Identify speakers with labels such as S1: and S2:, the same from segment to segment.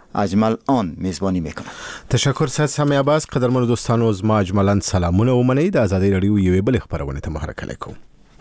S1: اجمل آن میزبانی میکنه.
S2: تشکر سید سامی عباس. قدرمنو دوستانو، زما اجملا سلامونه ومنئ. د آزادۍ رادیو یوې بلې خپرونې ته محرکه کوم.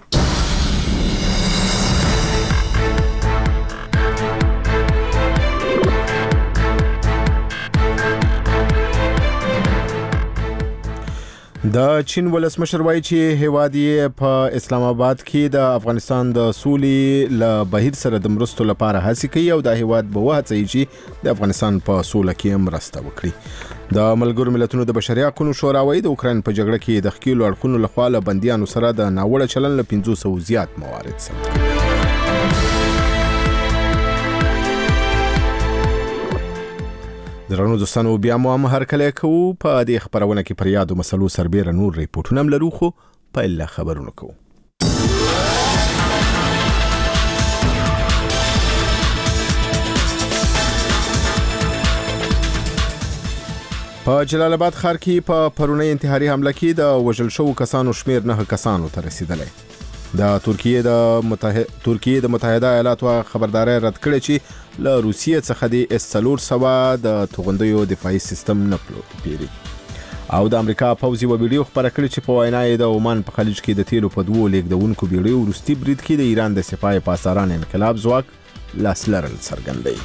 S2: د چین ولسمشر وایي چې هیواد یې په اسلام آباد کې د افغانستان د سولې له بهیر سره د مرستو لپاره هڅې کوي او د هیواد به وهڅوي چې د افغانستان په سوله کې مرسته وکړي. د ملګرو ملتونو د بشري حقوقو شورا وایي د اوکراین په جګړه کې د ښکېلو اړخونو لخوا له بندیانو سره د ناوړه چلند له 500 زیات موارد ثبت کړي. درنو دوستانو، بیا مو هم هرکلی کوو. په دې خپرونه کې پر یادو مسلو سربیره نور ریپورټونه هم لرو، خو پیل له خبرونو کوو. په جلال آباد ښار کې په پرونی انتحاري حمله کې د وژل شوو کسانو شمیر 9 کسانو ته رسیدلی. د ترکیه د متحده ایالاتو خبرداري رد کړې چې له روسیې څخه د S-400 د توغندیو دفاعي سیستم نه پیري. او د امریکا پوځي و ویډیو خبره کړې چې په وینا یې د عمان په خلیج کې د تیلو په دوو لیږدونکو بیړیو وروستي برید کې د ایران د سپاه پاسداران انقلاب ځواک لاس لرل څرګندوي.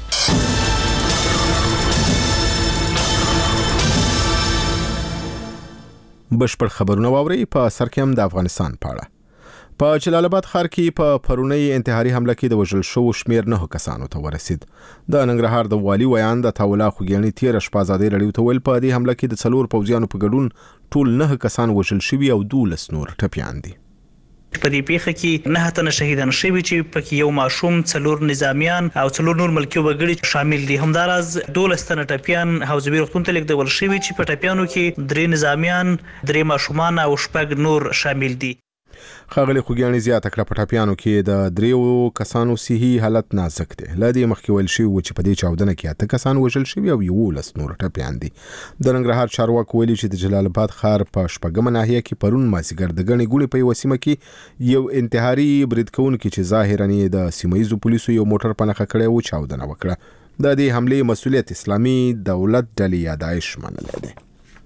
S2: بشپړ خبرونه واورئ. په سر کې هم د افغانستان په اړه. په جلال آباد ښار کې په پرونی انتحاري حمله کې د وژل شوو شمیر 9 کسانو ته ورسید. د ننګرهار د والي ویان د تاولا خوګیانی 13 شپه آزادۍ رادیو ته ویل په دې حمله کې د 4 پوځیانو په ګډون ټول 9 کسان وژل شوي او 12 نور ټپیان دي.
S3: په دې پیښه کې 9 تنه شهیدان شوي چې پکې یو ماشوم، 4 نظامیان او 4 نور ملکي وګړي شامل دي. همداراز 12 تنه ټپیان حوزوي روغتون ته لیږدول شوي چې په ټپیانو کې 3 نظامیان، 3 ماشومان او 6 نور شامل دي.
S2: خاغلی خوګیانی زیاته کړه په ټپیانو کې د 3 کسانو صحي حالت نازک دی. له دې مخکې ویل شوي و چې په دې چاودنه کې 8 کسان وژل شوي او 11 نور ټپیان دي. د ننګرهار چارواکو ویلي چې د جلال آباد ښار په شپږمه ناحیه کې پرون مازیګر د ګڼې ګوڼې په یوه سیمه کې یو انتحاري برید کوونکی چې ظاهراً د سیمه ییزو پولیسو یو موټر په نښه کړی و چاودنه وکړه. د دې حملې مسؤلیت اسلامي دولت ډلې یا داعش منلی دی.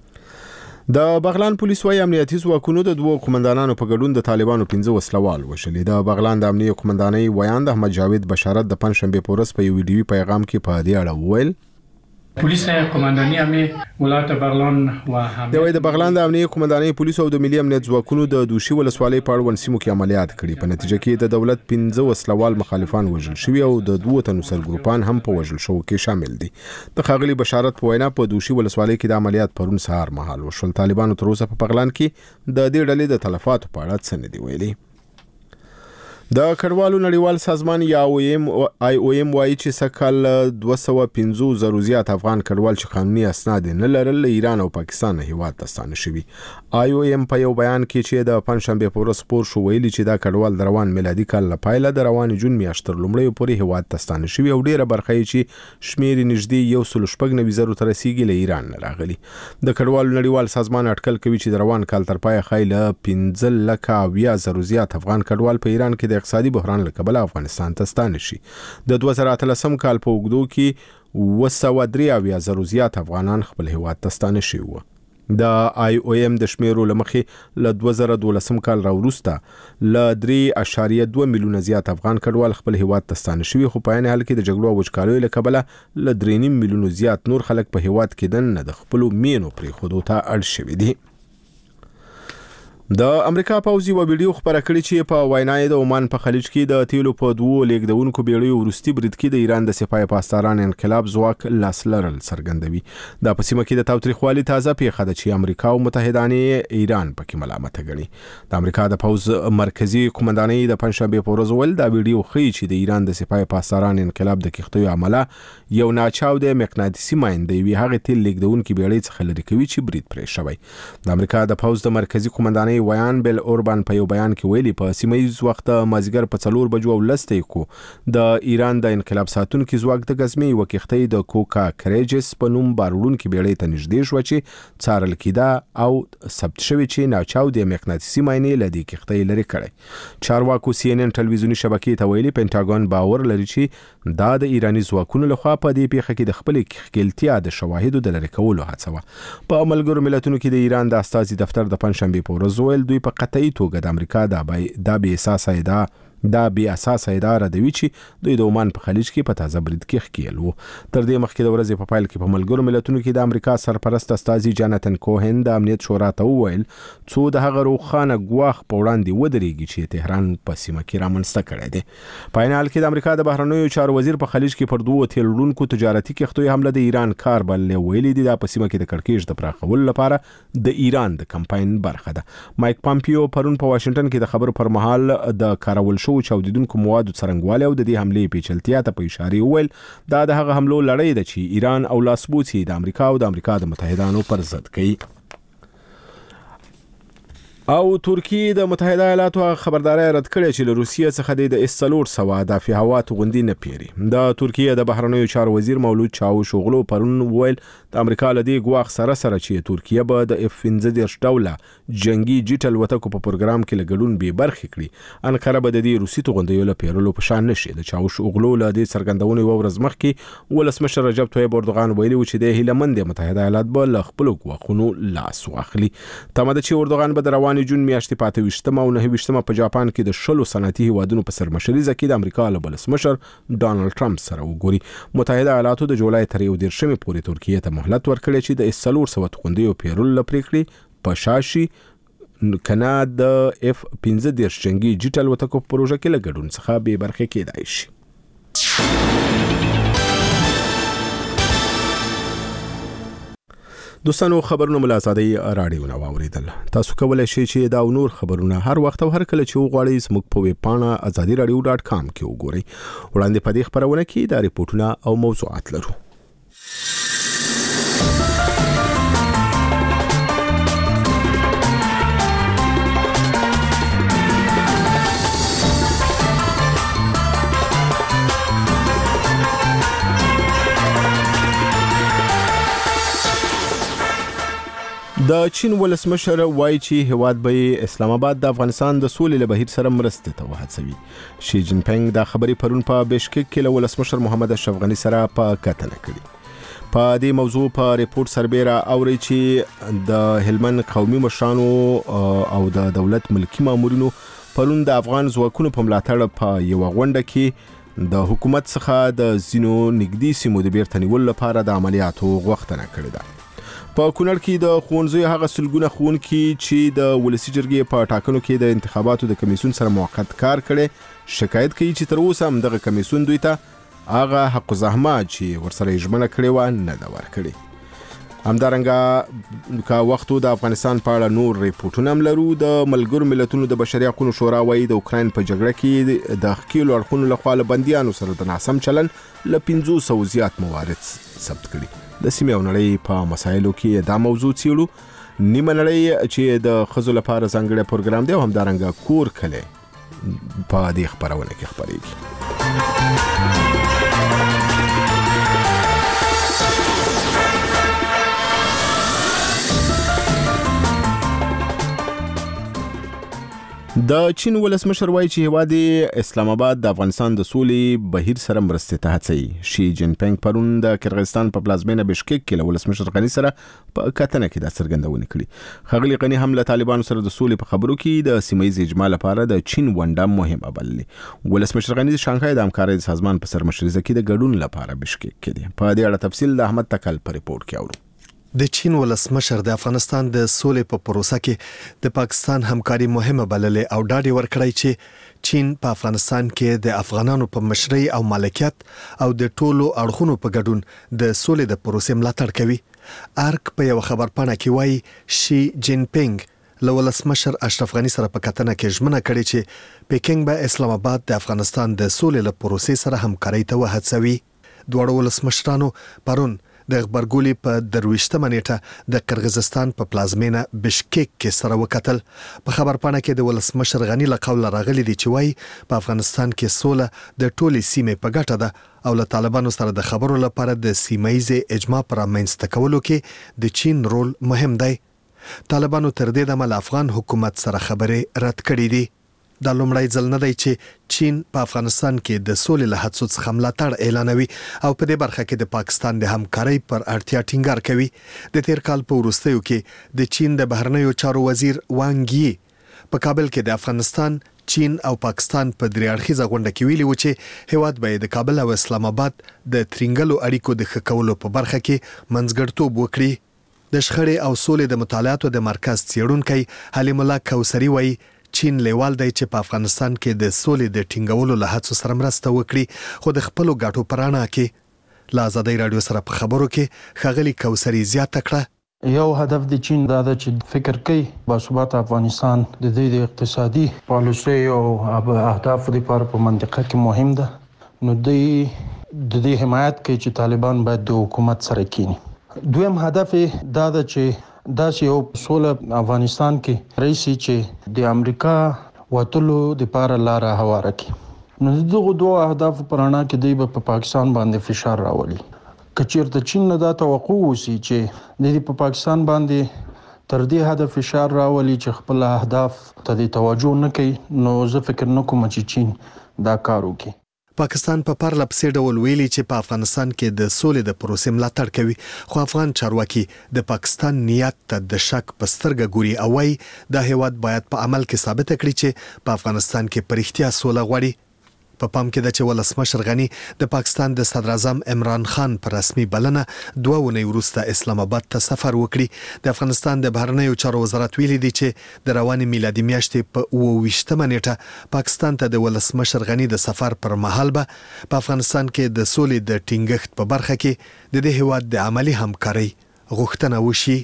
S2: د بغلان پولیس وايي امنیتي ځواکونو د 2 قومندانانو په ګډون د طالبانو 15 وسلوال وشلي. د بغلان د امنیتي قومندانۍ ویان د احمد جاوید بشارت د پنځشنبه په ورځ په یو ویډیوي پیغام کې په دې اړه وویل:
S4: پولیس قومندانی ولایت بغلان و
S2: د بغلان د امنیتي قومندانۍ پولیس او د ملي امنیت ځواکونو د دوشي ولسوالۍ په اړوند سیمو کې عملیات کړي. په نتیجه کې د دولت 15 وسلوال مخالفان وژل شوي او د 2 تنو سرګروپان هم په وژل شوو کې شامل دي. د ښاغلي بشارت په وینا په دوشي ولسوالۍ کې د عملیات پرون سهار مهال وشول. طالبانو تر اوسه په بغلان کې د دې ډلې د تلفاتو په اړه څه نه دي ویلي. د کډوالو نړیوال سازمان یا IOM وایي چې سکهال 250 زیات افغان کډوال چې قانوني اسناد نه لرل له ایران او پاکستان هیواد ته ستانه شوي. IOM په یو بیان کې چې د پنځشنبه په ورځ خپور شو ویلي چې دا کډوال د روان میلادي کال له پایله د روان جون میاشتې تر لومړۍ پورې هیواد ته ستانه شوي او ډیره برخه یې چې شمیر نږدې 190,000 ته رسیدي له ایران نه راغلي. د کډوالو نړیوال سازمان اټکل کوي چې د روان کال تر پایه خایله 15,000 زیات افغان کډوال په ایران کې د اقتصادي بحران له کبله افغانستان ته ستانه شي. د 2013 کال په اوږدو کې 203,000 زیات افغانان خپل هیواد ته ستانه شوي وو. د IOM د شمیرو له مخې له 2012 کال راوروسته له 3.2 میلیونه زیات افغان کډوال خپل هیواد ته ستانه شوي، خو په عین حال کې د جګړو او وچکالیو له کبله له 3.5 میلیونو زیات نور خلک په هیواد کې دننه د خپلو مینو پرېښودو ته اړ شوي دي. د امریکا پوځي و ویډیو خبره کړې چې په وینا یې د عمان په خلیج کې د تیلو په 2 لیږدونکو بیړیو وروستي برید کې د ایران د سپاه پاسداران انقلاب ځواک لاس لرل څرګندوي. دا په سیمه کې د تاوتریخوالي تازه پیښه ده چې امریکا او متحدان ایران پکې ملامت کړي. د امریکا د پوځ مرکزی قومندانۍ د پنځشنبه په ورځ ول دا ویډیو ښیي چې د ایران د سپاه پاسداران انقلاب د کښتیو عمله یو ناچاو د مقناطیسي مایندې وی هغه تیل لیږدونکو بیړۍ څخه لري کوي چې برید پرې شوی. د امریکا د پوځ د مرکزی قومندانۍ ویان بیل اوربان په یو بیان کې ویلي په سیمایي وخت مازیګر په 4:10 د ایران د انقلاب ساتونکو ځواک د غزمي وکښتۍ د کوکا کریجس په نوم بارولونکو بیړۍ ته نږدې شو چې څارل کېده او ثبت شوی چې ناچاو د مغناطیسي ماینې لدی کښتۍ لري کړي. چارواکو CNN ټلویزیونی شبکې ته ویلي پینټاګون باور لري چې دا د ایرانی ځواکونو لخوا په دې پیښه کې د خپل ښکېلتیا د شواهدو د لري کولو هڅه وه. په ملګرو ملتونو کې د ایران د استازي دفتر د پنځشنبه په ورځ ویل دوی په قطعي توګه د امریکا دا بې اساسه اداره دوی چې دوی د عمان په خلیج کې په تازه برید کې ښکېل وو. تر دې مخکې د ورځې په پایل کې په ملګرو ملتونو کې د امریکا سرپرست استازي جاناتن کوهن د امنیت شورا ته وویل څو د هغه روښانه ګواښ په وړاندې ودرېږي چې تهران په سیمه کې رامنځته کړی دی. په عین حال کې د امریکا د بهرنیو چارو وزیر په خلیج کې پر 2 تیل وړونکو تجارتي کښتیو حمله د ایران کار بللې ویلي دی دا په سیمه کې د کړکېچ د پراخولو لپاره د ایران د کمپاین برخه ده. مایک پامپیو پرون په واشنگټن کې د خبرو پر مهال د کارول شو چاودیدونکو موادو څرنګوالي او د دې حملې پیچلتیا ته په اشاره ویل دا د هغه حملو لړۍ ده چې ایران او لاسبوڅي د امریکا او د امریکا د متحدانو پر ضد کوي. او ترکیه د متحده ایالاتو خبرداري رد کړې چې له روسیې څخه د S-400 دافع هوا توغندي نه پیري. د ترکیه د بهرنیو چارو وزیر مولود چاوشوغلو پرون ویل د امریکا له دې ګواښ سره چې ترکیه به د F-15 ډوله جنگي جیټ الوتکو په پروګرام کې لګډون به برخه کړي. انقره به د دې روسي توغندیو له پیرلو په شان نشي. د چاوشوغلو له دې څرګندونې ورځ مخکې ولسمشر رجب طیب اردوغان ویلي و چې د هیلمند متحده ایالات به له خپل ګواښونو لاس واخلي. تمه ده چې اردوغان به د جون میاشتې 28 او 29 په جاپان کې د 10 صنعتي هیوادونو په سرمشريزه کې د امریکا له ولسمشر ډانلډ ټرمپ سره وګوري. متحده ایالاتو د جولای تر 11 پورې ترکیه ته مهلت ورکړی چې د S-400 توغندیو پیرول لپاره پشاشي کنا د F-15 جنگي جیټ الوتکو پروژه کې لګډون څخه به برخه کېدای شي. دوستانو خبرونه ملازادي رادیو نو اوریدل. تاسو کولای شئ چې دا نور خبرونه هر وخت او هر کله چې وغواړئ زموږ په ویب پاڼه azadiradio.com کې وګورئ. وړاندې په دې خبرونه کې د ریپورتونو او موضوعات لرو. د چین ولسمشر وایي چې هیواد به اسلام آباد د افغانستان د سولې له بهیر سره مرسته ته وهڅوي. شي جین پینګ دا خبرې پرون په بشکک کې له ولسمشر محمد اشرف غنی سره په کتنه کړې. په دې موضوع په ریپورت سربېره اوري چې د هلمند قومي مشرانو او د دولت ملکی مامورینو پرون د افغان ځواکونو په ملاتړ په یو غونډه کې د حکومت څخه د زینو نګدي سیمو د بیرته نیولو لپاره د عملیاتو غوښتنه کړې ده. په کونړ کې د ښوونځیو هغه سلګونه ښوونکي چې د ولسی جرګې په ټاکنو کې د انتخاباتو د کمیسیون سره موقت کار کړي شکایت کوي چې تر اوسه هم دغه کمیسیون دوی ته هغه حق زحمت چې ورسره ژمنه کړې و نه ده ورکړې. همدارنګه کا وختو د افغانستان په اړه نور ریپورتونه هم لرو. د ملګرو ملتونو د بشري حقوقو شورا وايي د اوکراین په جګړه کې د ښکیلو اړخونو لخوا له بنديانو سره د ناسم چلن له 500 زیات موارد ثبت کړي. د سیمې او نړۍ په مسایلو کې دا موضوع څیړو. نیمه نړۍ چې د ښځو لپاره ځانګړی پروګرام دی او همدارنګه کور کلی په دې خبرونه کې خبرېږي. د چین ولسمشر وایي چې هیواد اسلام آباد د افغانستان د سولې بهیر سره مرسته ته هڅوي. شي جین پینګ پرون د قرغیزستان په پلازمینه بشکک کې له ولسمشر غنی سره په کتنه کې د څرګندونې کړې. خغلی غنی هم له طالبانو سره د سولې په خبرو کې د سیمایي اجماع لپاره د چین ونډه مهمه بللې. ولسمشر غنی د شانګهای د همکارۍ سازمان په سرمشريزه کې د ګډون لپاره بشکک کې دی. په دې اړه تفصیل د احمد تکل په ریپورت کې اورو.
S5: د چین ولسمشر د افغانستان د سولې په پروسه کې د پاکستان همکاري مهمه بللې او ډاډ ورکړی چې چین په افغانستان کې د افغانانو په مشرۍ او مالکیت او د ټولو اړخونو په ګډون د سولې د پروسې ملاتړ کوي. ارک په یو خبرپاڼه کې وایي شي جین پینګ له ولسمشر اشرف غنی سره په کتنه کې ژمنه کړې چې پیکینګ به اسلام آباد د افغانستان د سولې له پروسې سره همکارۍ ته وهڅوي. دوه ولسمشرانو پرون د غبرګولي په 23مه نیټه د قرغیزستان په پلازمینه بشکیک کې سره وکتل. په خبرپاڼه کې د ولسمشر غنی له قوله راغلي دي چې وايي په افغانستان کې سوله د ټولې سیمې په ګټه ده او له طالبانو سره د خبرو لپاره د سیمایي اجماع پر رامنځته کولو کې د چین رول مهم دی. طالبانو تر دې دمه له افغان حکومت سره خبرې رد کړې دي. دا لومړی ځل نه دی چې چین په افغانستان کې د سولې له هڅو څخه ملاتړ اعلانوي او په دې برخه کې د پاکستان د همکارۍ پر اړتیا ټینګار کوي. د تیر کال په وروستیو کې د چین د بهرنیو چارو وزیر وانګ یی په کابل کې د افغانستان، چین او پاکستان په درې اړخیزه غونډه کې ویلي و چې هیواد به د کابل او اسلام آباد د ترنګلو اړیکو د ښه کولو په برخه کې منځګړیتوب وکړي. د شخړې او سولې د مطالعاتو د مرکز څیړونکی حلیم الله کوثري وایي چین لیوال دی چې په افغانستان کې د سولې د ټینګولو له هڅو سره مرسته وکړي، خو د خپلو ګټو په رڼا کې. له ازادۍ راډیو سره په خبرو کې ښاغلي کوثري زیاته کړه
S6: یو هدف د چین دا ده چې فکر کوي باثباته افغانستان د دې د اقتصادي پالیسۍ او اهدافو لپاره په منطقه کې مهم ده. نو د دې حمایت کوي چې طالبان باید د حکومت سره کینی. دویم هدف دا ده چې داسې یو سوله افغانستان کې رئیسي چې د امریکا وتلو لپاره لاره هواره کړي. نو دغه دوه اهداف په رڼا کې دی په پاکستان باندې فشار راولي. که چیرته چین نه دا توقع وسی چې د پاکستان باندې تر دې حد فشار راولي چې خپل اهداف ته توجه نه کوي، نو زه فکر نه کوم چې چین دا کار وکړي.
S5: پاکستان په پرله پسې ډول ویلي چې په افغانستان کې د سولې د پروسې ملاتړ کوي، خو افغان چارواکي د پاکستان نیت ته د شک په سترګه ګوري او وايي دا هیواد باید په عمل کې ثابت کړي چې په افغانستان کې په رښتیا سوله غواړي. په پام کې ده چې ولسمشر غنی د پاکستان د صدر اعظم عمران خان پر رسمي بلنه 2 اونۍ وروسته اسلام آباد ته سفر وکړي. د افغانستان د بهرنیو چارو وزارت ویلي دی چې د روانې میلادي میاشتې په 28مه نیټه پاکستان ته د ولسمشر غنی د سفر پر مهال به په افغانستان کې د سولې د ټینګښت په برخه کې د دې هیواد د عملی همکارۍ غوښتنه وشي.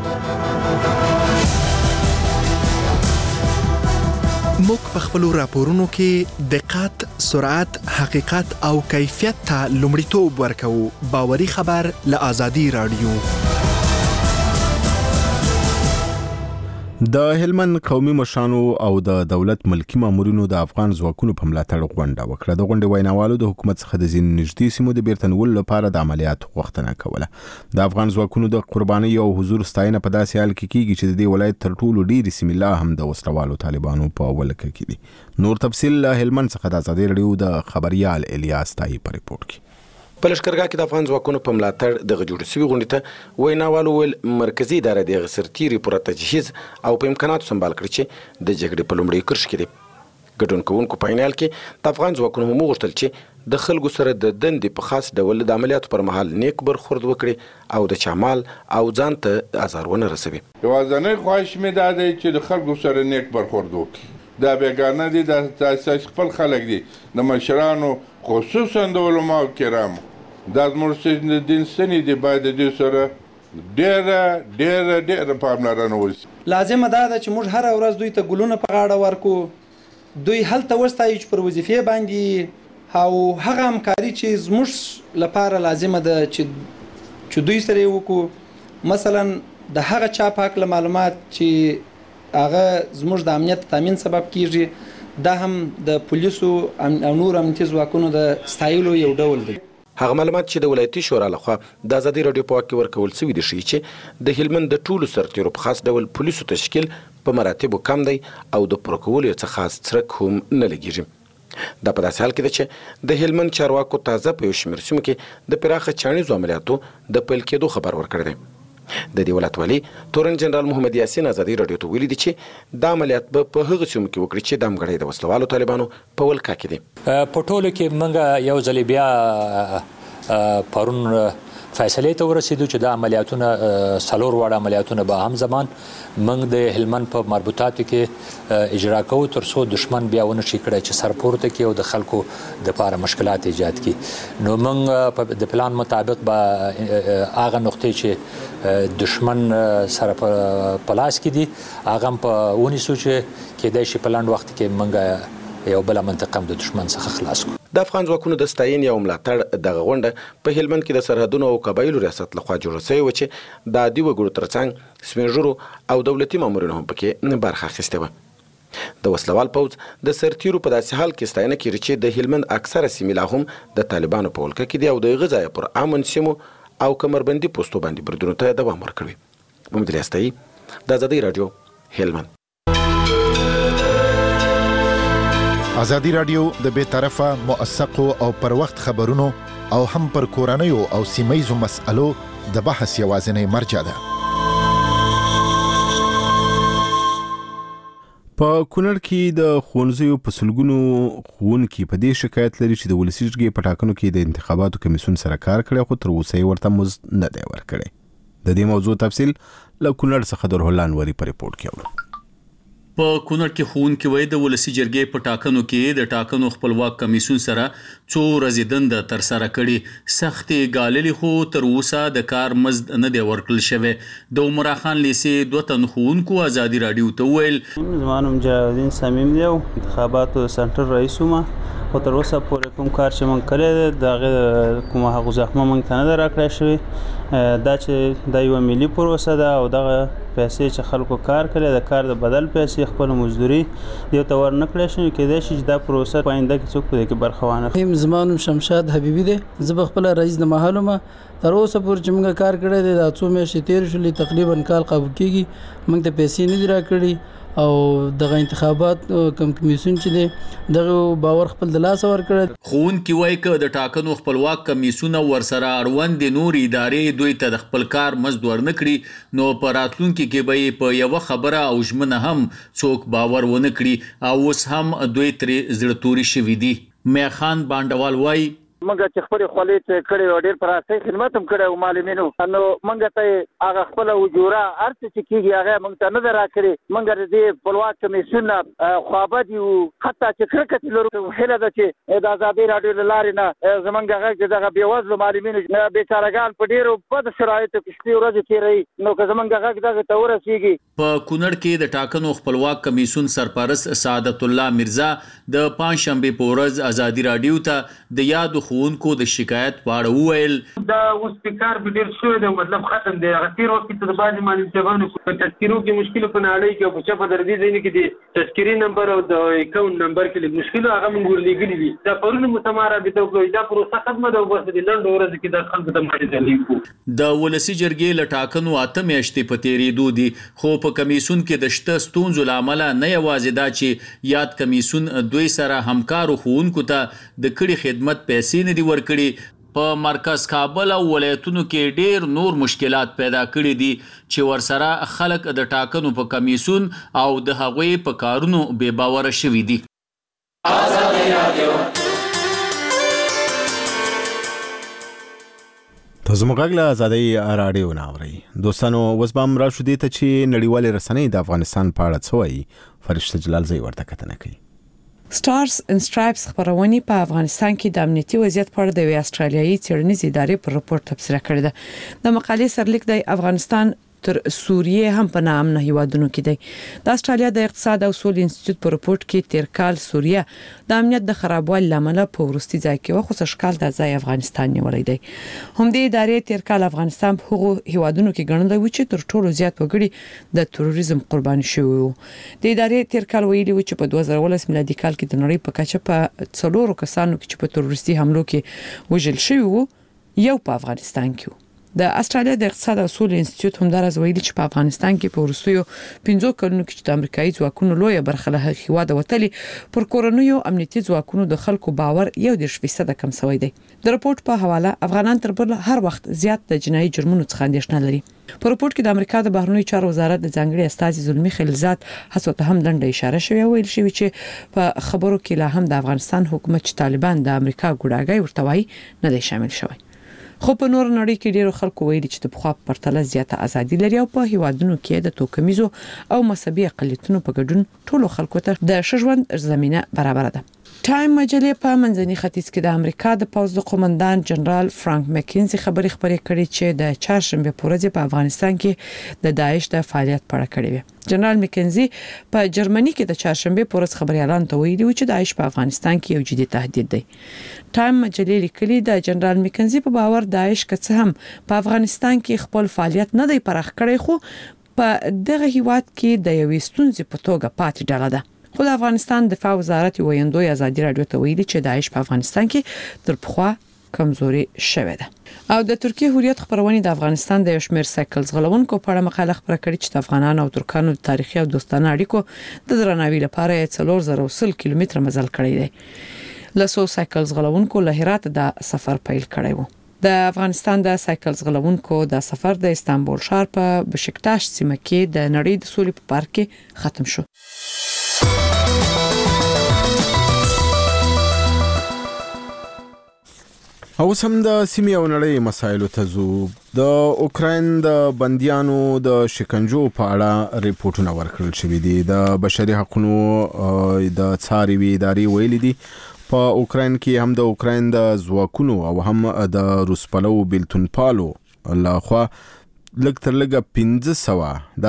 S7: موږ په خپل راپورونو کې دقت، سرعت، حقیقت او کیفیت ته لومړیتوب ورکوو. باوري خبر له ازادي راډیو.
S2: د هلمند قومي مشرانو او د دولت ملکی مامورینو د افغان ځواکونو په ملاتړ غونډه وکړه. د غونډې ویناوالو د حکومت څخه د ځینو نږدې سیمو د بیرته نیولو لپاره د عملیاتو غوښتنه کوله. د افغان ځواکونو د قربانۍ او حضور ستاینه په داسې حال کې کیږي چې د دې ولایت تر ټولو ډېرې سیمې لا هم د وسلوالو طالبانو په ولکه کې دي. نور تفصیل له هلمند څخه د ازادۍ راډیو د خبريال الیاس تای په ریپورت کې.
S8: په لښکرګاه کې د افغان ځواکونو په ملاتړ د جوړ شوي غونډې ته ویناوالو ول مرکزی اداره د غسرتيري پر تجهیز او په امکاناتو سمبال کړی چې د جګړې په لومړي کرښ کې دي. ګډون کوونکو په عینال کې د افغان ځواکونو هم غوښتل چې د خلکو سره د دندې په خاص ډول د عملیاتو پر مهال نیک برخورد وکړي او د چمال او ځان ته آزار ونه رسوي.
S9: یوازینی خواهش مې دا دی چې د خلکو سره نیک برخورد وکړي. دا بیګانه دي، د اساس خپل خلک دي، د مشرانو خصوصا د علماء کرامو دا زموږ دین سنې دي، باید د دې سره ډېره پاملرنه وشي.
S10: لازمه دا ده چې موږ هره ورځ دوی ته ګلونه په غاړه ورکو، دوی هلته وستایي چې پر وظیفې باندې او هغه همکاري چې زموږ لپاره لازمه ده چې دوی سره یې وکړو. مثلا د هغه چا په هکله معلومات چې هغه زموږ د امنیت تامین سبب کیږي، دا هم د پولیسو او نور امنیتي ځواکونو د ستایلو یو ډول دی.
S8: هغه معلومات چې د ولایتي شورا لخوا د ازادي راډیو په واک کې ورکول شوي دي ښیي چې د هلمند د ټولو سرتیرو په خاص ډول پولیسو تشکیل په مراتبو کم دی او د پوره کولو څه خاص څرک هم نه لګیږي. دا په داسې حال کې ده چې د هلمند چارواکو تازه په یو شمېر سیمو کې د پراخه چاڼیزو عملیاتو د پیل کېدو خبر ورکړی دی. د دې ولایت والي تورن جنرال محمد یاسین ازادي راډیو ته ویلي دي چې دا عملیات به په هغه سیمو کې وکړي چې د همګړۍ د وسلوالو طالبانو په ولکه کې دي.
S11: په ټولو کې موږ یو ځل بیا پرون فیصله ته ورسېدو چې د عملیاتونه 4 وړ عملیاتونه به هم زمان موږ د هلمند په مربوطاتو کې اجرا کوو تر څو دشمن بیا ونه شي کړی چې سرپورته کې او د خلکو د لپاره مشکلات ایجاد کړي. نو موږ د پلان مطابق به هغه نقطې چې دشمن سره په لاس کې دي هغه په ونیسو چې کېدای شي په لاند وخت کې موږ یو بل منطقه د دشمن څخه خلاص کړو.
S8: د افغان ځواکونو د ستاینې او ملاتړ دغه غونډه په هلمند کې د سرحدونو او قبایلو ریاست لخوا جوړه شوې وه چې د عادي وګړو ترڅنګ سپین ږیرو او دولتي مامورینو هم پکې برخه اخیستې وه. د وسلوال پوځ د سرتیرو په داسې حال کې ستاینه کړې چې د هلمند اکثره سیمې لا هم د طالبانو په ولکه کې دي او د هغه ځایه پر امن سیمو او کمربندي پوستو باندې بریدونو ته دوام ورکړی. محمد ریاستي، د ازادي راډیو، هلمند.
S12: ازادي راډیو د بې طرفه، موثقو او پر وخت خبرونو او هم پر کورنیو او سیمایزو مسألو د بحث یوازینی مرجع ده.
S2: په کونړ کې د ښوونځیو په سلګونو ښوونکي په دې شکایت لري چې د ولسي جرګې په ټاکنو کې د انتخاباتو کمیسیون سره کار کړی خو تر اوسه یې ورته مزد نه دی ورکړی. د دې موضوع تفصیل له کونړ څخه درحل انوري په ریپورت کې اورو.
S13: په کونړ کې ښوونکي وایي د ولسي جرګې په ټاکنو کې د ټاکنو خپلواک کمیسیون سره څو ورځې دنده ترسره کړې، سختې ګاللې خو تر اوسه د کار مزد نه دی ورکړل شوی. د عمرا خان لیسې 2 تن ښوونکو ازادي راډیو ته وویل
S14: زما نوم جلالدین صمیم دی او انتخاباتو سنټر رئیس وم، خو تر اوسه پورې کوم کار چې موږ کړی دی د هغې کومه هغه زحمه موږ ته نه ده راکړی شوې. دا چې دا یوه ملي پروسه ده او دغه پیسې چې خلکو کار کړی د کار د بدل پیسې خپل مزدوري یو ته ور نه کړی شي، کېدای شي چې دا پروسه په آینده کې څوک په دې کې برخه وانخلي.
S15: زما نوم شمشاد حبیبي دی، زه به خپله رئیس د محل وم. تر اوسه پورې چې موږ کار کړی دی دا 2 میاشتې تېرې شولې، تقریبا کال قبول کېږي، موږ ته پیسې نه دي راکړي او دغه انتخابات کم کمیسیون چې دی دغه باور خپل د لاسه ورکړی.
S13: ښوونکي وایي که د ټاکنو خپلواک کمیسیونه ورسره اړوند نورې ادارې دوی ته د خپل کار مزد ورنه کړي نو په راتلونکي کې به یې په یوه خبره او ژمنه هم څوک باور ونه کړي او اوس هم دوی ترې زړه توري شوي دي. میخان بانډوال وایي
S16: منګه چې خپل خولې ته کړي او ډېر پر اساس خدمت هم کړي او معلمینو نو منګه ته هغه خپل وجوره ارڅ چې کیږي هغه منګ ته نه راکړي. منګه دې خپلواک کمیسیون خوابد یو حتی چې کرکټ لرو هله ده چې د ازادي راډیو لارې نه زمونږ هغه دغه بیوزلو معلمینو بیچارهګان په ډېرو بد شرایطو کې شپې ورځې تېروي نو که زمونږ هغه دغه ته ورسېږي.
S13: په کونړ کې د ټاکنو خپلواک کمیسیون سرپرست سعادت الله مرزا د پنځشنبې په ورځ ازادي راډیو ته د یادو ښوونکو د شکایت په اړه وویل
S17: دا اوس فکر به ډېر شوی دی، مطلب ختم دی. هغه تېر وخت کې د بعضې معلمچیانو په تذکیرو کې مشکل په نړۍ کې او په چپه دردي ځایونو کې د تذکیري نمبر او د اکاونټ نمبر کې لږ مشکل هغه موږ ورلېږلي دي. دا پرون مو ته ما رابطه وکړو، دا پروسه ختمه ده او بس د لنډو ورځو کې دا خلکو ته معلومات لیکو.
S13: د ولسي جرګې له ټاکنو 8 میاشتې په تېرېدو دي خو په کمیسیون کې د شته ستونزو له امله نه یوازې دا چې یاد کمیسیون دوی سره همکارو ښوونکو ته د کړي خدمت پیسې نه دي ورکړي، په مرکز کابل او ولایتونو کې ډېر نور مشکلات پیدا کړي دي چې ورسره خلک د ټاکنو په کمیسیون او د هغوی په کارونو بې باوره شوي دي.
S2: تاسو موږ له ازادي راډیو نه اورئ. دوستانو اوس به هم راشو دې ته چې نړیوالې رسنۍ د افغانستان په اړه څه وایي. فرشته جلال زی ورته کتنه کوي.
S18: سټارز ان سټرایپس خبرونه په افغانستان کې د امنیتي وضعیت په اړه د استرالیایي څېړنیزې ادارې پر راپور تبصره کړې ده. د مقالې سرلیک د افغانستان تر سوریه هم په نامنه هیوادونو کې دی. د استرالیا د اقتصاد او سولې انسټیټیوټ په راپور کې تیر کال سوریه د امنیت د خرابوالي لامل په ورستي ځای کې وخت شکل د ځای افغانستان نیولای دی. هم دې ادارې تیر کال افغانستان په هغو هیوادونو کې ګڼل و چې تر ټولو زیات وګړي د تروریزم قرباني شوي وو. د ادارې تیر کال ویلي و چې په 2018 میلادي کال کې د نړۍ په کچه په 4 کسانو کې چې په تروریستي حملو کې وژل شوي وو یو په افغانستان کې و. د استرالیا د اقتصاد او سولې انسټیټیوټ هم درز ویلي چې په افغانستان کې په ورستیو 15 کلونو کې د امریکایي ځواکونو لویه برخه له هیواده وتلي پر کورنیو امنیتي ځواکونو د خلکو باور 1% کم شوی دی. د راپورټ په حواله افغانان تر بل هر وخت زیات د جنایي جرمونو څخه اندېښنه لري. په راپورټ کې د امریکا د بهرنیو چارو وزارت د ځانګړي استازي زلمی خلیلزاد هڅو ته هم دنده اشاره شوی ویل شوی چې په خبرو کې لا هم د افغانستان حکومت چې طالبان د امریکا ګوډاګي ورتوي نه دی شامل شوی. خو په نور نړۍ کې ډیرو خلکو ویلي چې د بخوا پرتله زیاته ازادي لري او په هیوادونو کې د توکمیزو او مذهبي اقلیتونو په ګډون ټولو خلکو ته د ژوند زمينه برابر ده. ټایم مجلې په منځني ختیځ کې د امریکا د پوځ د قومندان جنرال فرانک مکینزي خبرې خبرې کړې چې د چهارشنبه په ورځ په افغانستان کې د داعش د فعالیت په اړه کړې وه. جنرال مکینزي په جرمني کې د چهارشنبه په ورځ خبريالان ته ویلي و چې داعش په افغانستان کې یو جدي تهدید دی. ټایم مجلې لیکلي د جنرال مکینزي په باور داعش که څه هم په افغانستان کې خپل فعالیت نه دی پراخ کړی خو په دغه هیواد کې د یوې ستونزې په توګه پاتې ډله ده. خو د افغانستان دفاع وزارت ویندوی ازادي رادیو ته ویلي چې داعش په افغانستان کې تر پخوا کمزوري شوه ده. او د ترکیه هوریت خبرونه د افغانستان د یو شمېر سایکل ځغلونکو په اړه مقاله خبره کړې چې د افغانانو او ترکانو د تاریخي او دوستانه اړیکو د درناوي لپاره 4000 کیلومتر مزل کړی دی. لسو سایکل ځغلونکو له هرات د سفر پیل کړی و. د افغانستان د سایکل ځغلونکو د سفر د استانبول ښار په بشکتاش سیمه کې د نړۍ د سولې په پارک کې ختم شو.
S2: او سم د سیمې او نړۍ مسایلو ته زو. د اوکراین د بنديانو د شکنجو په اړه ریپورتونه ورکړل شوې دي. د بشري حقوقو د څاري ادارې ویلي دي په اوکراین کې هم د اوکراین د ځواکونو او هم د روسپلو بیلتون پالو لخوا لږ تر لږه 1500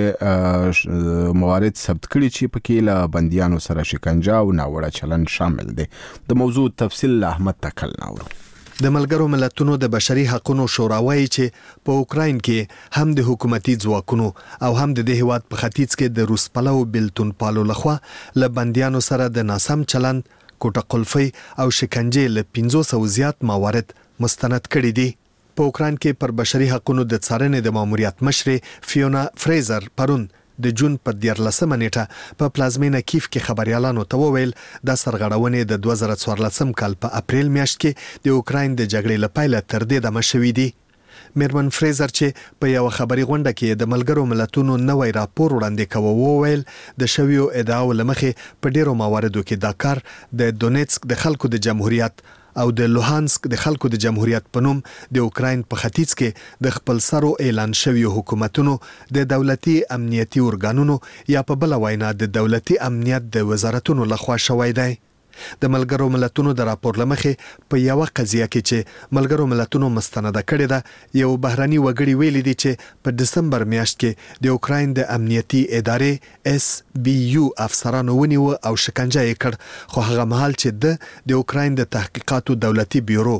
S2: داسې موارد ثبت کړي چې پکې له بنديانو سره شکنجه او ناوړه چلند شامل دي. د موضوع تفصیل احمد تکل ناورو.
S5: د ملګرو ملتونو د بشري حقوقو شورا وايي چې په اوکراین کې هم د حکومتي ځواکونو او هم د هیواد په ختیځ کې د روسپلو بیلتون پالو لخوا له بنديانو سره د ناسم چلند، کوټه قلفي او شکنجه له 500 زیات موارد مستند کړي دي. په اوکراین کې پر بشري حقوقو د څارنې د ماموریت مشر فیونا فریزر پرون د جون په 14 نیټه په پلازمینه کیف کې خبريالانو ته وویل د سرغړونې د 2014 کال په اپریل میاشت کې د اوکراین د جګړې لپاره تر دې دمه شوې دي. میرمن فریزر چې په یو خبري غونډه کې د ملګرو ملتونو نوې راپور وړاندې کوي وویل د شویو ادعاو لمخې په ډیرو مواردو کې دا کار د دونیتسک د خلکو د جمهوریت او د لوهانسک د خلکو د جمهوریت په نوم د اوکراین په ختیځ کې د خپل سرو اعلان شوی حکومتونو د دولتي امنیتي ارګانونو یا په بل وینا د دولتي امنیت د وزارتونو لخوا شوی دی. د ملګرو ملتونو د راپور لمخې په یو قضیه کې چې ملګرو ملتونو مستنده کړې ده یو بهراني وګړي ویلي دي چې په دسمبر میاشت کې د اوکراین د امنیتي ادارې SBU افسرانو ونیو او شکنجه یې کړ خو هغه مهال چې د اوکراین د تحقیقاتو دولتي بیورو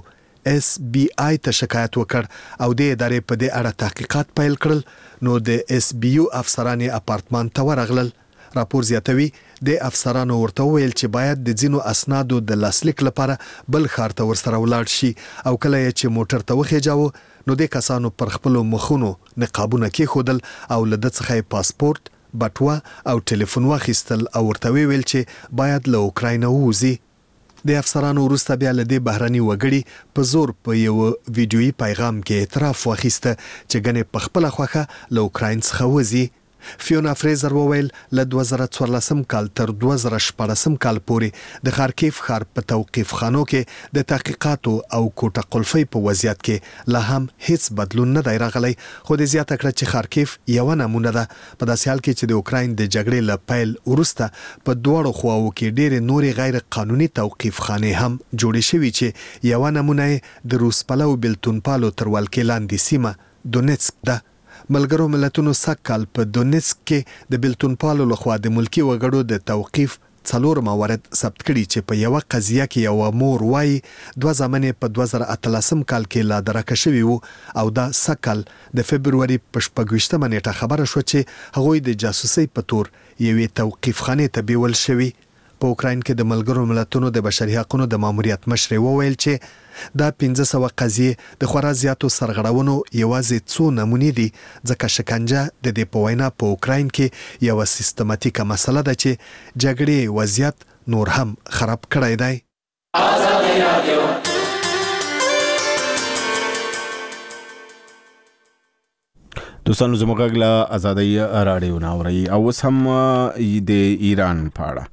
S5: SBI ته شکایت وکړ او د ادارې په دې اړه تحقیقات پیل کړل نو د SBU افسرانو اپارتمان ته ورغلل. راپور زیاتوي د افسرانو ورته ویل چې باید د ځینو اسنادو د لاسلیک لپاره بل ښار ته ورسره ولاړ شي او کله چې موټر ته وخېجاو نو د کسانو پر خپل مخونو نقابونه کې خودل او لده څخه پاسپورت، بټوه او ټلیفون واخیستل او ورته ویل چې باید له اوکراین ووځي. د افسرانو وروسته بیا له دې بهراني وګړي په زور په یو ویډیويي پیغام کې اعتراف واخیسته چې ګنې په خپل خوخه له اوکراین څخه وځي. فیونا فریزر وویل له 2014 کال تر 2014 کال پورې د خارکیف ښار په توقیف خانو کې د تحقیقاتو او کوټه قلفي په وضعیت کې لا هم هیڅ بدلون نه دی راغلی خو د زیاته کړه چې خارکیف یو نمونه ده په داسې حال کې چې د اوکراین د جګړې له پیل وروسته په دوړو خواو کې ډېر نوري غیر قانوني توقیف خانې هم جوړې شوې چې یو نمونه د روسپلو بیلتون پالو تر ولکې لاندې سیمه دونیتسک ده. ملګرو ملتونو سکهال په دونیتسک کې د بیلتون پالو لخوا د ملکی وګړو د توقیف 4 موارد ثبت کړي چې په یو قضیه کې یو مور وای 2 زمنه په 2013 کال کې لا درکه شوی وو او دا سکهال د فبرवरी په 28 نیټه خبره شو چې هغوی د جاسوسي په تور یوې توقیف خانه ته بیول شوی. په اوکراین کې د ملګرو ملتونو د بشري حقوقو د ماموریت مشر وویل چې دا 1500 قضیې د خورا زیاتو سرغړونو یوازې څو نمونې دي ځکه شکنجه د دې په وینا په اوکراین کې یو سیستماتیکه مسله ده چې جګړې وضعیت نور هم خراب کړی دی. آزادي رادیو
S2: دوستانو زموږ غږ له آزادۍ رادیو ناوري او اوس هم د ایران په اړه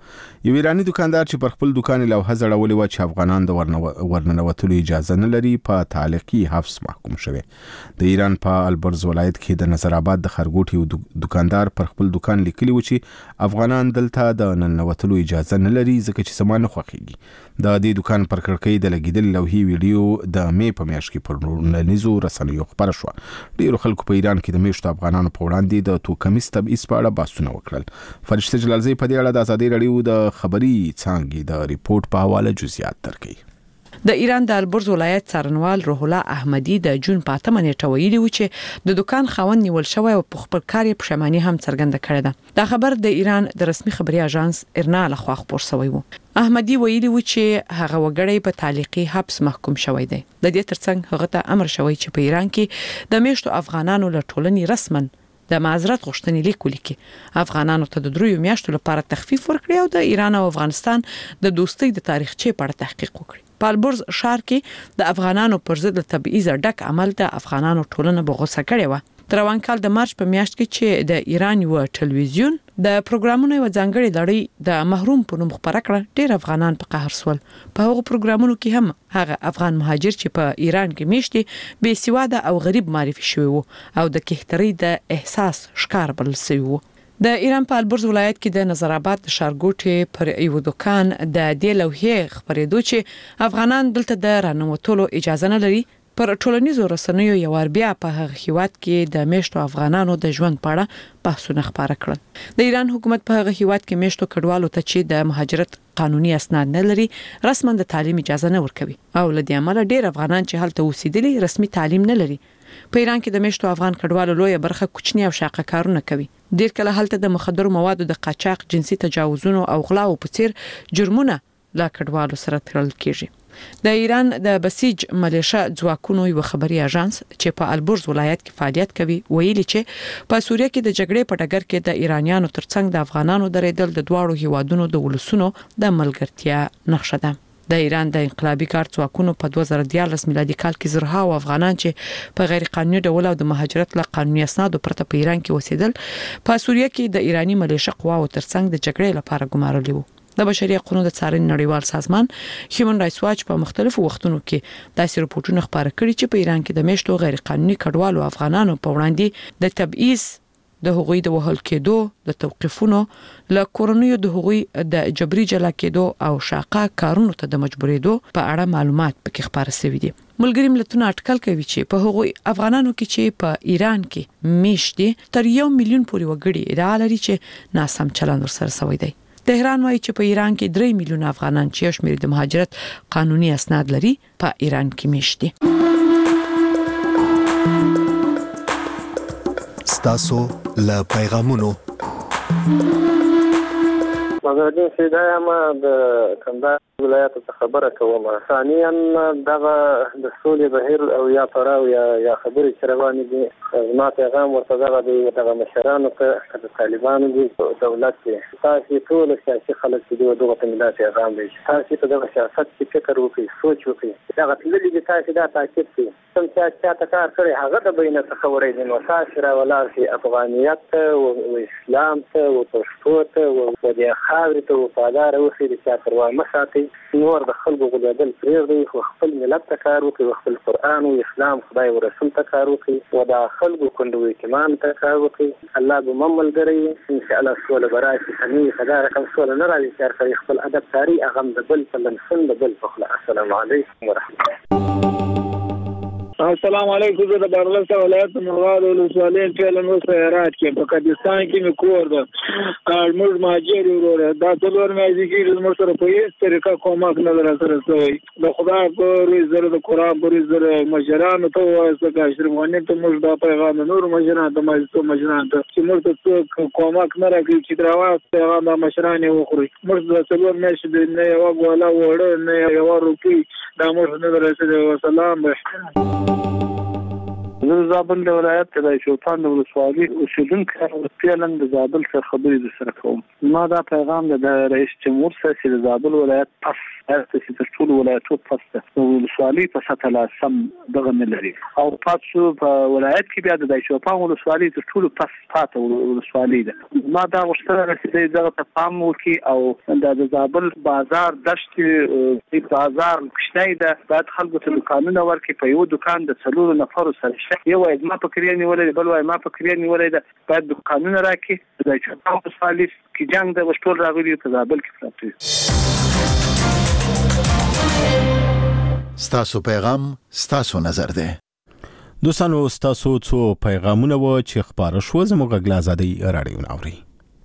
S2: یو ایرانی دکاندار چې پر خپل دکان لوحه ځړولې و چې افغانان د ورننوتلو اجازه نه لري په تعلیقي حبس محکوم شوی. د ایران په البرز ولایت کې د نظر آباد د خرګوټي دکاندار پر خپل دکان لیکلی و چې افغانان دلته د ننوتلو اجازه نه لري ځکه چې سامان نه خوښیږي. د دې دکان پر کړکۍ د لګیدل لوحي ویډیو د مې په میاشت کې پر ټولنیزو رسنیو خپره شوه. ډیرو خلکو په ایران کې د میشتو افغانانو په وړاندې د توکمیز تبعیض په اړه بحثونه وکړل. فرشته جلالزی په دې اړه د ازادي راډیو د خبري څانګې د ریپورت په حواله جزئیات درکړي.
S18: د ایران د البرز ولایت څارنوال روح الله احمدی د جون په 8 نیټه ویلي و چې د دکان خاوند نیول شوی او په خپل کار یې پښیماني هم څرګنده کړې ده. دا خبر د ایران د رسمي خبري اژانس ارنا لخوا خبر شوی و. احمدی ویلي و چې هغه وګړی په تعلیقي حبس محکوم شوی دی. د دې ترڅنګ هغه ته امر شوی چې په ایران کې د میشتو افغانانو له ټولنې رسمن د معذرت غوښتنې لیک ولیکي. افغانانو ته د 3 میاشتو لپاره تخفیف ورکړي او د ایران او افغانستان د دوستۍ د تاریخچې په اړه تحقیق وکړي. په البرز ښار کې د افغانانو پر ضد تبعیض ډک عمل د افغانانو ټولنه بغوسه کړې و. تر روان کال د مارچ په میاشت کې چې د ایران یو ټلویزیون د پروګرامونو یو ځانګړی لړۍ د محروم په نوم خبره کړه، ډېر افغانان په قهر سول. په هغو پروګرامونو کې هم هغه افغان مهاجر چې په ایران کې میشتي بې سواده او غریب معرفي شوی وو او د کهترۍ د احساس ښکار بلل شوی وو. د ایران په البرز ولایت کې د نظر آباد د ښارګوټي پر یو دکان د دې لوحې خبرېدو چې افغانان دلته د رانوتلو اجازه نه لري پر ټولنیزو رسنیو یو بیا په هغه هیواد کې د میشتو افغانانو د ژوند په اړه بحثونه خبره کړل. د ایران حکومت په هغه هیواد کې میشتو کډوالو ته چې د مهاجرت قانوني اسناد نه لري رسما د تعلیم اجازه نه ورکوي او لدې عمله ډیر افغانان چې هلته اوسېدلي رسمي تعلیم نه لري. په ایران کې د میشتو افغان کډوالو لویه برخه کوچني او شاقه کارونه کوي. ډیر کله هلته د مخدرو موادو د قاچاق، جنسي تجاوزونو او غلاو په څیر جرمونه لا کډوالو سره تړل کیږي. د ایران د بسیج ملیشه ځواکونو یو خبري اژانس چې په البرز ولایت کې فعالیت کوي ویلي چې په سوریه کې د جګړې په ډګر کې د ایرانیانو ترڅنګ د افغانانو درېدل د دواړو هیوادونو د ولسونو د ملګرتیا نښه ده. د ایران د انقلابي کار ځواکونو په 2014 میلادي کال کې زرها او افغانان چې په غیر قانوني ډول او د مهاجرت له قانوني اسنادو پرته په ایران کې اوسېدل په سوریه کې د ایرانی ملیشه قواو ترڅنګ د جګړې لپاره ګمارلي وو. د بشري حقوقو د څارنې نړیوال سازمان هیومن رائټس واچ په مختلفو وختونو کې داسې راپورټونه خبره کړي چې په ایران کې د میشتو غیر قانوني کډوالو افغانانو په وړاندې د تبعیض، د هغوی د وهل کېدو، د توقیفونو، له کورنیو د هغوی د جبري جلا کېدو او شاقه کارونو ته د مجبورېدو په اړه معلومات پکې خبره شوي دي. ملګری ملتونه اټکل کوي چې په هغوی افغانانو کې چې په ایران کې میشتي تر 1 میلیون پورې وګړي ادعا لري چې ناسم چلند ورسره شوی دی. تهران وايي چې په ایران کې 3 میلیون افغانان چې شمېر د مهاجرت قانوني اسناد لري په ایران کې میشتي.
S5: ستاسو له پیغامونو
S19: مګردین سیدای ما د کندهار ولایت څخه خبره کوم. ثانیاً دغه د سولې بهیر او یا پړاو یا خبرې چې روانې دي زما پیغام ورته دغه دی دغه مشرانو ته د طالبانو دي دولت کې تاسو ټول سیاسي خلک چې دغه ته ملت پیغام دی تاسو ته دغه سیاست کې فکر وکړئ سوچ وکړئ دغه تللي دي تاسو دا تاکید کوي کوم چې تاسو کار کړی هغه د بینه څخه ورې دي نو تاسو را ولاسي افغانیت او اسلام ته او پښتو ته او د خاورې ته وفادار اوسئ د چا پروا مه ساتئ نور د خلکو غولېدل پرېږدئ خو خپل ملت ته کار وکړئ خپل قرآن او اسلام خدای او رسول ته کار وکړئ او د خلکو کونډو اتمام ته کار وکړئ الله به مو ملګری انشاءالله سوله به راشي که دا رقم سوله نه راځي چې هر سړی خپل ادب کاري هغه هم د بل په لمسون د بل په خوله. السلام علیکم ورحمة الله.
S20: السلام علیکم. زه د بارلس ولایت مرغاب ولسوالۍ فعلا اوس هرات کې په کردستان کې مې کور ده موږ مهاجر وروره دا څلور میاشتې کېږي زموږ سره په هېڅ طریقه کومک نه ده راسره شوی. د خدای په روی زره د قرآن په روی زره مشرانو ته ووایاست که اشرف غني ته موږ دا پیغام د نورو مشرانو ته مجلسو مشرانو ته چې موږ ته څوک کومک نه راکوي چې د راواست پیغام دا مشران یې وخوري. موږ د څلور میاشتې نه یوه ګوله وړه نه یوه روپۍ دا موږ نه ده رسېدلې. وسلام.
S19: زه
S20: زه زابل د ولایت د چوپان د ولسوالۍ اوسیدونکی فعلا د زابل سره خبرې سره کوم. ما دا پیغام د رئیس جمهور سره چې د زابل ولایت پس چې تر ټولو ولایتو پس د ولسوالۍ په سطح لا سم دغه نه لري او پاتې په ولایت کې بیا د چوپان ولسوالۍ تر ټولو پس پاتې ولسوالۍ ده. ما دا غوښتنه چې دغه ته پام وکړي او د زابل بازار دشت بازار کښنی ده باید خلکو ته دکانونه ورکړي. په یو دکان د 4 نفرو سره شته، یو وایي ما په کریا نیولې بل وایي ما په کریا نیولې ده، باید دکانونه راکړي. د چوپان ولسوالۍ کې جنګ د وشټول راغلي په زابل کې پراته.
S12: ستاسو پیغام ستاسو نظر دی.
S2: دوستانو ستاسو څو پیغامونه و چې خبره شو زموږ غږ آزادۍ راډیو ناوري.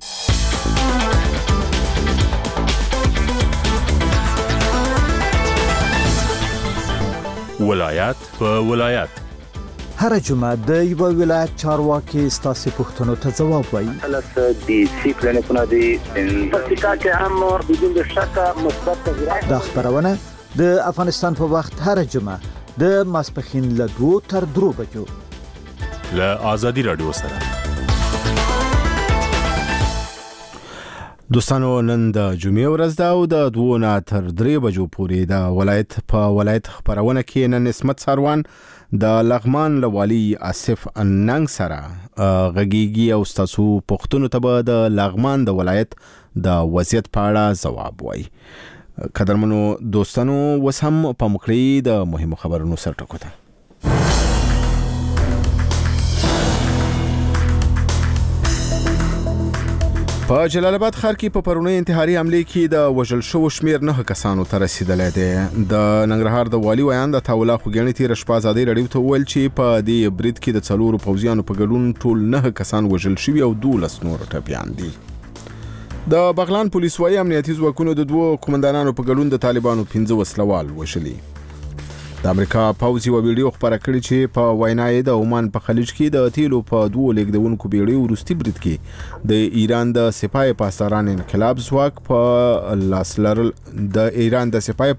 S21: ولایت په ولایت
S1: هر جمعه د یو ولایت چارواکي ستاسو پوښتنو ته ځواب وایي.
S22: د سی کلینیکونه د پرتیکا کې هم بدون شک مثبت تغیرات.
S1: دا خبرونه د افغانستان په وخت هر جمعه د ماسپخین له 2 تر 3 بجو
S21: له آزادي رادیو سره.
S2: دوستانو نن د جمعې ورځ ده او د 2 نه تر 3 بجو پورې د ولایت په ولایت خبرونه کې نن نسمت ساروان د لغمان لوالي آصف اننګ سره غږیږي او ستاسو پوښتنو ته به د لغمان د ولایت د وضعیت په اړه ځواب وایي. قدرمنو دوستانو وس هم په مخړې د مهمو خبرونو سره ټکو ته. په جلال آباد ښار کې په پرونی انتحاري حمله کې د وژل شو شمیر 9 کسانو ته رسیدلی دی. د ننګرهار د والي ویان د تاولا خوګنی تیر شپه آزادۍ رادیو ته ویل چې په دې برید کې د 4 پوځیانو په ګډون ټول 9 کسان وژل شوي او 12 نور ټپیان دي. د بغلان پولیس وايي امنیتي ځواکونو د 2 قومندانانو په ګډون د طالبانو 15 وسلوال وژلي. د امریکا پوځ یو ویډیو خبره کړې چې په وینای د عمان په خلیج کې د تیلو په 2 لیکدونکو بیړیو وروستي برید کې د ایران د سپاه پاسداران انقلاب ځواک په لاس لرل د ایران د سپاه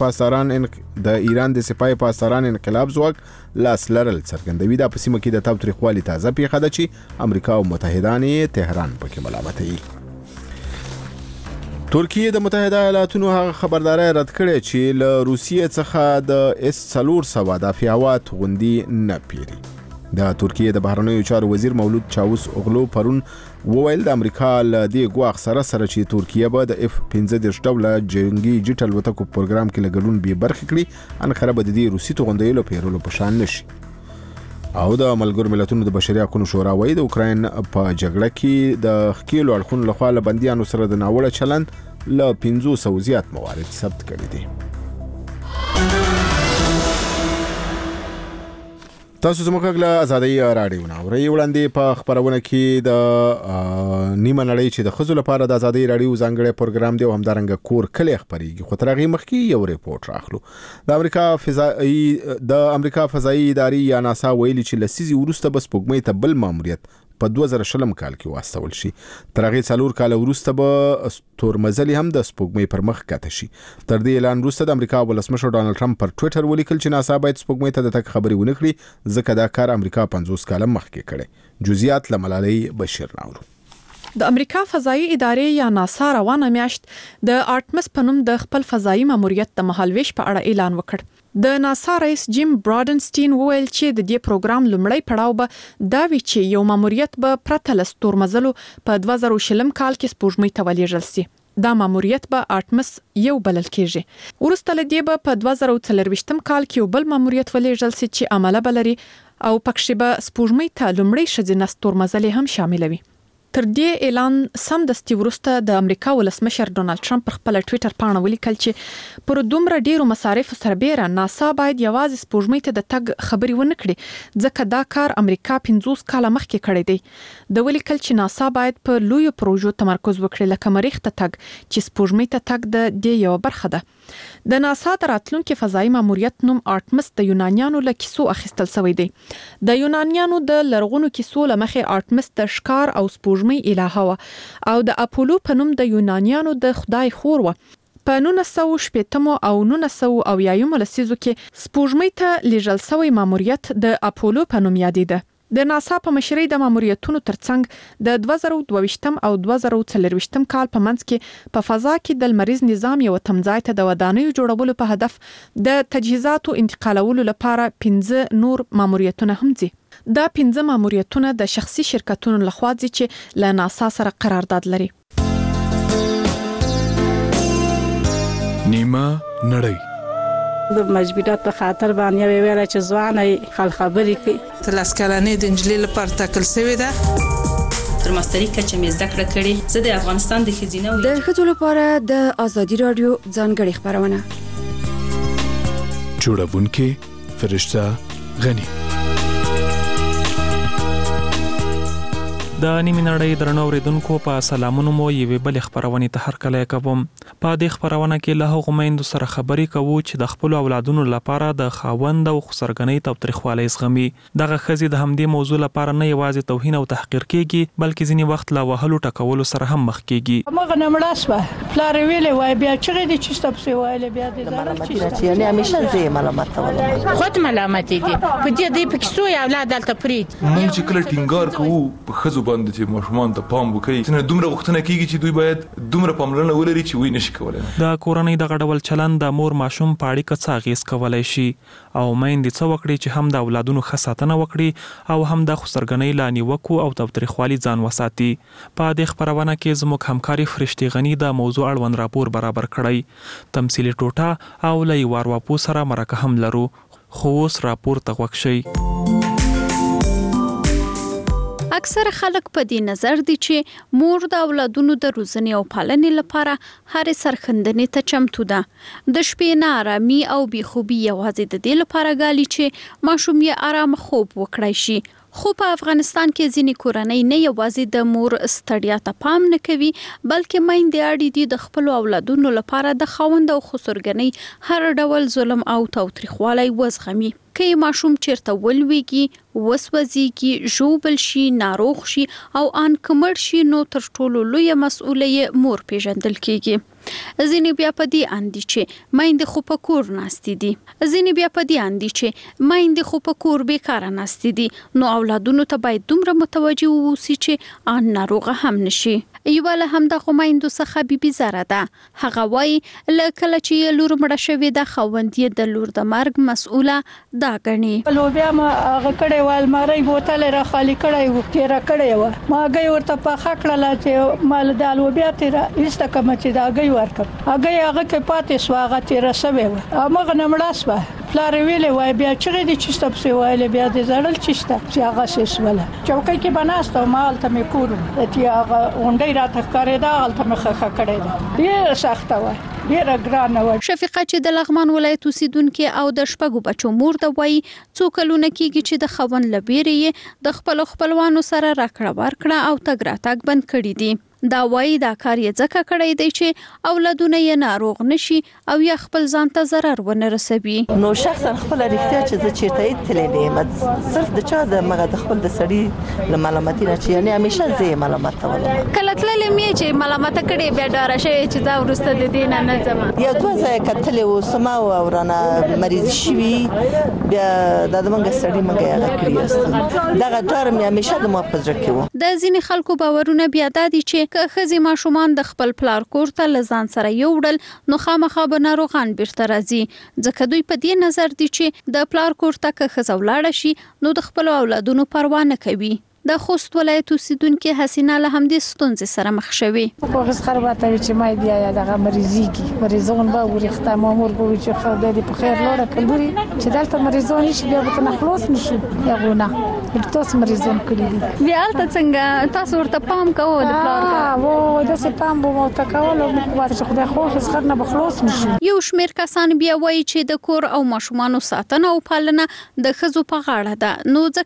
S2: پاسداران انقلاب ځواک لاس لرل څرګندوي. د پسیمه کې د تاوتریخوالي تازه پیښه ده چې امریکا او متحدان یې تهران پکې ملامتوي. ترکیه د متحده ایالاتونو هغه خبرداري رد کړې چې له روسیې څخه د S-400 دافعات غوندي نه پیری. د ترکیه د بهرنیو چارو وزیر مولود چاوس اوغلو پرون وویل د امریکا له دې ګواښ سره چې ترکیه به د F-15 ډوله جنگي جټ الوتکو پروګرام کې لګډون به برخه کړي، انقره به د دې روسي توغندیلو پیرولو په شان نشي. او د ملګرو ملتونو د بشري حقوقو شورا وايي د اوکراین په جګړه کې د خکیلو اړخونو لخوا له بنديانو سره د ناوړه چلند له 500 زیات موارد ثبت کړي دي. تاسو زموږ غږ له آزادۍ راډیو ناوري وړاندې په خبرونه کې د نیمه نړۍ چې د خزو لپاره د آزادۍ راډیو ځانګړی پروګرام دی او همدارنګه کور کلی خبريږي. خو تر هغه مخکې یو ریپورت راخلو. د امریکا فضائي ادارې یا ناسا ویلي چې لسیزي وروسته بس سپوږمۍ ته بل ماموریت په 2020 کال کې واستول شي. تر هغه 4 کال وروسته به تورمزلي هم د سپوږمۍ پر مخ کته شي. تر دې اعلان وروسته د امریکا ولسمشر ډانلډ ټرمپ پر ټوئیټر ولیکل چې ناسا باید سپوږمۍ ته د تک خبري ونه کړي ځکه دا کار امریکا 50 کال مخکې کړي. جزئیات لملالي بشیر ناورو.
S23: د امریکا فضائي ادارې یا ناسا روانه میاشت د آرټمس په نوم د خپل فضائي ماموریت د مهالويش په اړه اعلان وکړ. د ناسا رئیس جیم براډنسټین وویل چې د دې پروګرام لومړی پړاو به دا وی چې یو ماموریت به پرته له ستورمزلو په 2020 کال کې سپوږمۍ ته ولېږل شي. دا ماموریت به آرټمس یو بلل کېږي. ورسته له دې به په 2024 کال کې یو بل ماموریت ولېږل شي چې عمله بلري او پکښې به سپوږمۍ ته لومړی ښځینه ستورمزلې هم شاملوي. تر دې اعلان سم دستي ورسته د امریکا ولسمشر ډونالد ټرمپ پر خپل ټوئیټر باندې ولیکل چې پر دومره ډیرو مصارف سره بیره ناسا باید یوازې سپوږمۍ ته د تګ خبري ونه کړي ځکه دا کار امریکا 50 کال مخکې کړی دی. د ولیکل چې ناسا باید په لویو پروژو تمرکز وکړي لکه مریخ ته تګ چې سپوږمۍ ته تګ د دې یو برخه ده. د ناسا د راتلونکي فضائي ماموریت نوم آرټمس د یونانیانو له کیسو اخیستل شوی دی. د یونانیانو د لرغونو کیسو لمخې آرټمس د ښکار او سپوږمۍ الهه او د اپولو په نوم د یونانیانو د خدای خور و. په 1980 او 1990 لسیزو کې سپوږمۍ ته لیږل شوی ماموریت د اپولو په نوم یادېده. د ناسا په مشرۍ د ماموریتونو ترڅنګ د 2022 او 2024 کال په منځ کې په فضا کې د لمریز نظام یو تمځای ته د ودانیو جوړولو په هدف د تجهیزاتو انتقالولو لپاره 15 نور ماموریتونه هم دي. دا 15 ماموریتونه د شخصي شرکتونو لخوا دي چې له ناسا سره قرارداد لري.
S7: نیمه نړۍ
S3: د مجبورات په خاطر باندې ویل چې ځواني خل خبرې کوي.
S4: تلاسکلانې د انجلۍ لپاره ټاکل شوې ده.
S6: تر ماستري کچه مې زده کړه کړې. زه د افغانستان د ښځینه
S24: د ښځو لپاره د ازادي رادیو ځانګړې خبرونه
S7: جوړونکې فرشته غنی. د نیمه نړۍ درنو اوریدونکو په سلامونو مو یوې بل خبرونه ته هرکلی کوم. په دې خبرونه کې له هغو میندو سره خبرې کوو چې د خپل اولادونو لپاره د خاوند او خسرګنۍ تاوتریخوالی زغمي. دغه ښځې د همدې موضوع لپاره نه یوازې توهین او تحقیر کیږي بلکې ځینې وخت لا وهلو ټکولو سره هم مخ کیږي.
S3: مغه نمړاس و پلار ویلې وای بیا چې دې چې تاسو وایله بیا دې
S25: ملامت دي یعنی همیشه زه ملامت ولم
S3: خود ملامت دي په دې په کیسو یا اولاد دلته پرید.
S26: موږ چې کله ټینګار کوو په خزو باندې چې ماشومان ته پام وکړي چې دومره غوښتنه کیږي چې دوی باید دومره پاملرنه ولري چې وای نشي کولای.
S7: د کورنۍ د غډول چلند د مور ماشوم په اړیکه څه اغیز کولای شي او میندې څه وکړي چې هم د اولادونو ښه ساتنه وکړي او هم د خسرګنۍ لا نیوکو او تاوتریخوالي ځان وساتي. په دې خبرونه کې زموږ همکاري فرشتي غنی د موضوع اړوند راپور برابر کړی. تمثيلي ټوټه او لې وارواپو سره مرکه هم لرو. خو اوس راپور ته غوښ شي.
S27: اکثر خلک په دې نظر دي چې مور د اولادونو د روزنې او پالنې لپاره هر سرخندنې ته چمتو ده. د شپې نه آرامي او بېخوبي یوازې د دې لپاره غالي چې ماشوم یې آرام خوب وکړای شي. خو په افغانستان کې ځینې کورنۍ نه یوازې د مور ستړیا ته پام نه کوي بلکې میندې اړې دي د خپل اولادونو لپاره د خاوند او خسرګنۍ هر ډول ظلم او تاوتریخوالی وزغمي. که ماشوم چیرته ولويږي وسوځيږي ژوبل شي ناروغ شي او ان کمر شي نو تر ټولو لوی مسؤلیت مور پیژندل کیږي. ځینې بیا په دې اندي چې میندې خو په کور ناستې دي. ځینې بیا په دې اندي چې میندې خو په کور بیکاره ناستې دي نو اولادونو ته باید دومره متوجه ووسی چې ان ناروغه هم نشي. یو له هم د خومیندو څخه بیبي زره ده. هغه وای لکه چې لور مړه شوې ده خوندې د لور د مرګ مسؤله دا غني.
S3: لوبیا ما هغه کړي وال ماري بوتل را خالی کړي و تیر کړي و ما غي ورته په خکړه چې مال د لوبیا تیر ایسته کوم چې دا غي ورکړ هغه کې پاتې سواغه تیر سوي و هغه نمړاس و پلار ویلې وای بیا چې دې چې تاسو وایله بیا دې زړل چې هغه سیسوله چوکۍ کې بناستو مال ته مې کور چې هغه اونډي را تخکارې دا غلطه مخه کړې ده ډیر سخت و ډیر ګران و.
S27: شفیقه چې د لغمان ولایت اوسیدونکو او د شپږو بچو مور د وای څو کلونه کېږي چې د خوند لبیرې د خپلوانو سره راکړه ورکړه او تګ راتګ بند کړی دي. دا وای دا کار یې ځکه کړی دی چې اولادونه یې ناروغ نشي او یا خپل ځان ته ضرر ونه رسوي.
S25: نو شخصا خپل اړتیا چې زه چیرته تللې صرف د چا د مغه د خپل د سړی له ملامتۍ نه چې یعنی همیشه زه ملامت ولم.
S27: کله تللې مې چې ملامت کړي بیا ډاره شي چې دا ورسته د دین نه ځم.
S25: یا دوه ځای کتلې و سما او ورانه مریض شوی بیا د منګه سړی منګه هغه کړی است. دا ډار مې همیشه د ما پزړه کې و.
S27: د ځینې خلکو باورونه بیا د دي چې که ښځې ماشومان د خپل پلار کور ته له ځان سره یوړل نو خامخا به ناروغان بیرته راځي ځکه دوی په دې نظر دي چې د پلار کور ته که ښځه ولاړه شي نو د خپل اولادونو پروا نه کوي. د خوست ولایت اوسیدونکو حسینه له همدې ستونزې سره مخ شوي.
S3: په هیڅ خراباته چې ما بیا دغه مریضيږي مریضون به ورخته مامور به چې خو د په خیر لوړه کلوري چې دلته مریضون شي بیا به نخلص نشي یغونه تاسو مریضون کړی دي
S27: بیا تاسو څنګه تاسو ورته پام کوو د پلار
S3: وو د څه پام بو ته کول او مخاطر چې خدای خو هیڅ خر نه بخلص نشي.
S27: یو شمیر کسان بیا وایي چې د کور او ماشومان ساتنه او پالنه د ښځو په غاړه ده نو ځکه